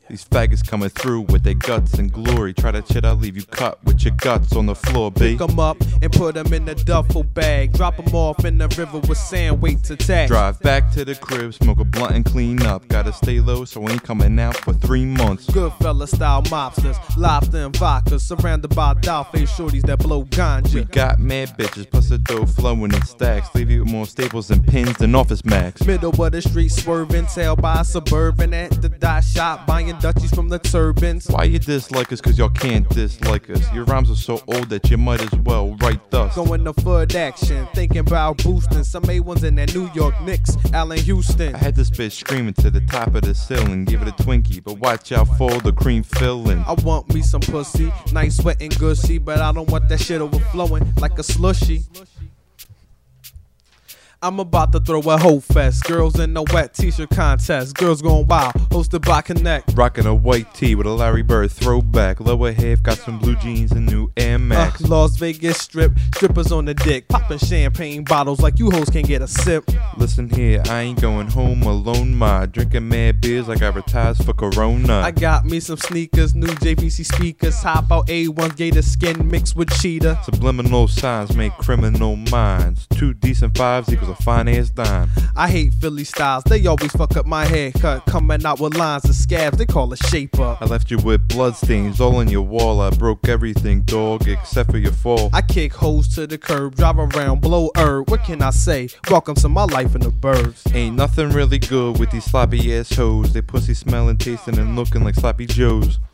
These faggots coming through with their guts and glory. Try to shit, I'll leave you cut with your guts on the floor, B. Pick 'em up and put 'em in the duffel bag. Drop 'em off in the river with sand, wait to tag. Drive back to the crib, smoke a blunt and clean up. Gotta stay low, so I ain't coming out for 3 months. Goodfella style mobsters, lobster and vodka, surrounded by doll-faced shorties that blow ganja. We got mad bitches, plus the dough flowing in stacks. Leave you with more staples and pins than Office Max. Middle of the street swerving, tailed by a Suburban at the dot shop, buying Dutchies from the turbans. Why you dislike us? Cause y'all can't dislike us. Your rhymes are so old that you might as well write thus. Going to foot action, thinking about boosting some A1s in that New York Knicks, Allen Houston. I had this bitch screaming to the top of the ceiling, give it a Twinkie, but watch out for the cream filling. I want me some pussy, nice wet and gushy, but I don't want that shit overflowing like a slushy. I'm about to throw a whole fest. Girls in a wet t-shirt contest. Girls going wild, hosted by Connect. Rocking a white tee with a Larry Bird throwback. Lower half got some blue jeans and new Air Max. Las Vegas strip, strippers on the dick, popping champagne bottles like you hoes can't get a sip. Listen here, I ain't going home alone, ma. Drinking mad beers like I retired for Corona. I got me some sneakers, new JVC speakers, hop out A1 gator skin mixed with cheetah. Subliminal signs make criminal minds. 2 decent 5s equals a fine ass dime. I hate Philly styles, they always fuck up my haircut, coming out with lines and scabs, they call it shape up. I left you with bloodstains all on your wall. I broke everything, dog, except for your fall. I kick hoes to the curb, drive around, blow herb. What can I say? Welcome to my life in the burbs. Ain't nothing really good with these sloppy ass hoes. They pussy smelling, tasting, and looking like sloppy joes.